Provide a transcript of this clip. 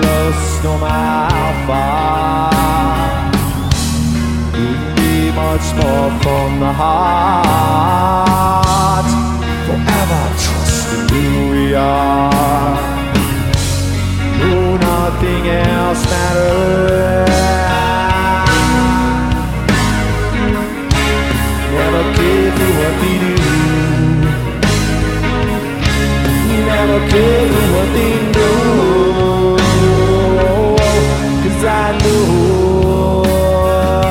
lost no matter how far. Couldn't be much more from the heart. Forever trusting who we are.